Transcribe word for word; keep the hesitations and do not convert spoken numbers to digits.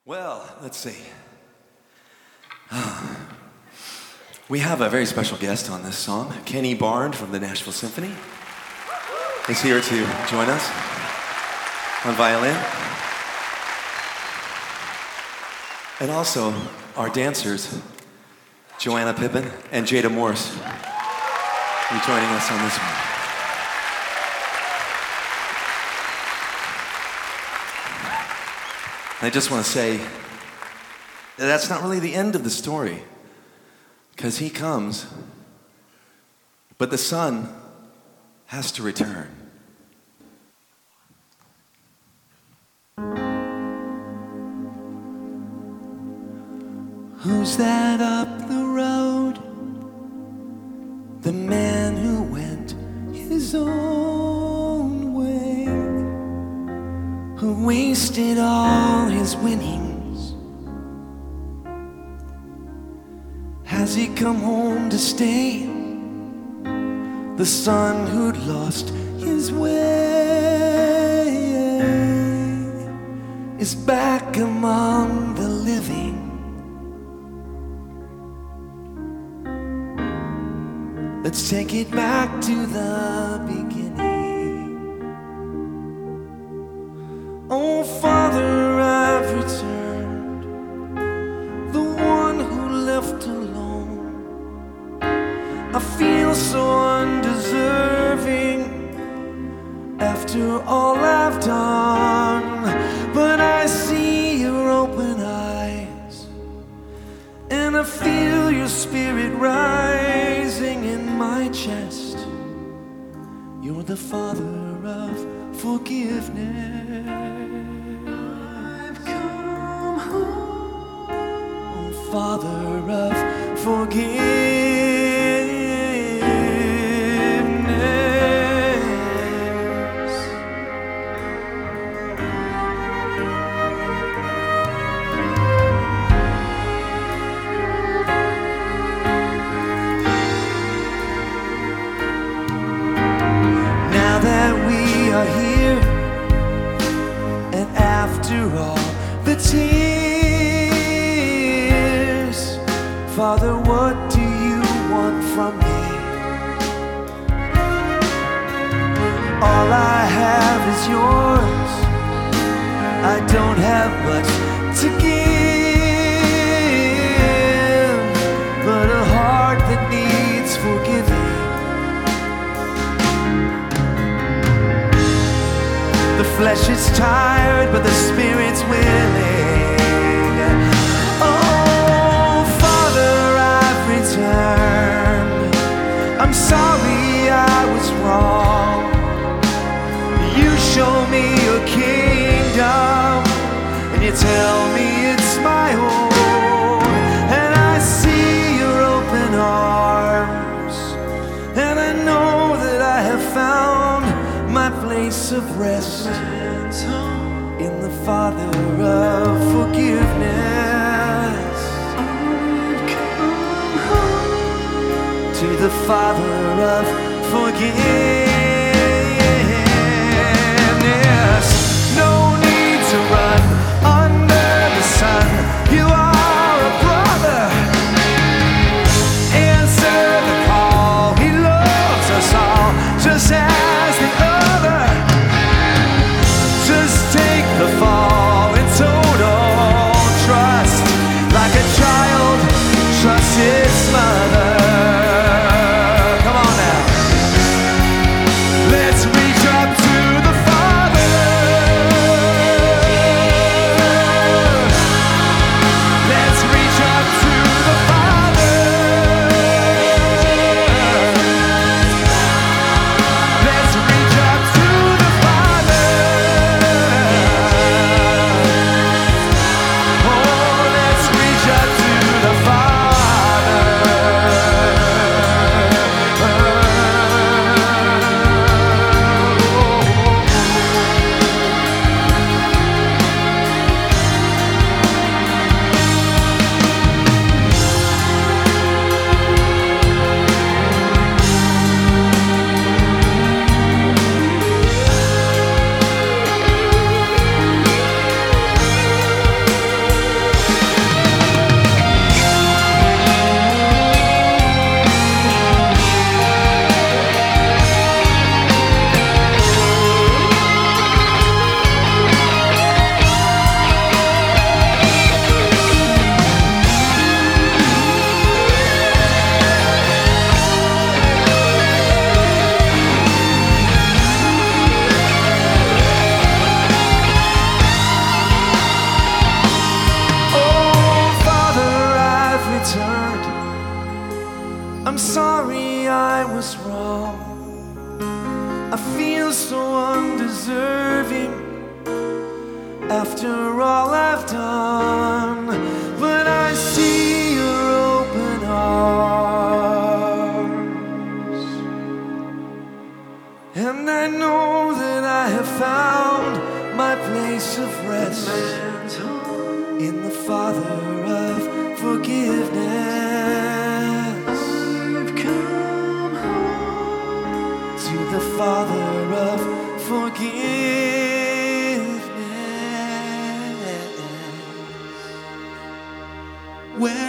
Well, let's see. We have a very special guest on this song. Kenny Barnes from the Nashville Symphony is here to join us on violin. And also our dancers, Joanna Pippin and Jada Morse, will be joining us on this one. I just want to say that that's not really the end of the story, because he comes, but the son has to return. Who's that up the road? The man who went his own way, who wasted all his winnings. Has he come home to stay? The son who'd lost his way is back among the living. Let's take it back to the beginning. Oh, Father, I've returned, the one who left alone. I feel so undeserving after all I've done, but I see your open eyes, and I feel your spirit rising in my chest. You're the Father of forgiveness. I've come home, oh, Father of forgiveness. Here, and after all the tears, Father, what do you want from me? All I have is yours. I don't have much to give, but a heart that needs forgiving. The flesh is tired, but the spirit's willing. Oh, Father, I've returned. I'm sorry I was wrong. You show me your kingdom, and you tell me it's my own. And I see your open arms, and I know that I have found my place of rest in the Father of forgiveness. I've come home to the Father of forgiveness. No need to run under the sun. You are a brother. Answer the call. He loves us all, just as the other. Just take the fall in total trust, like a child trusts its mother. Come on now. I'm sorry I was wrong. I feel so undeserving after all I've done, but I see your open arms, and I know that I have found my place of rest in the Father of forgiveness. I've come home to the Father of forgiveness, where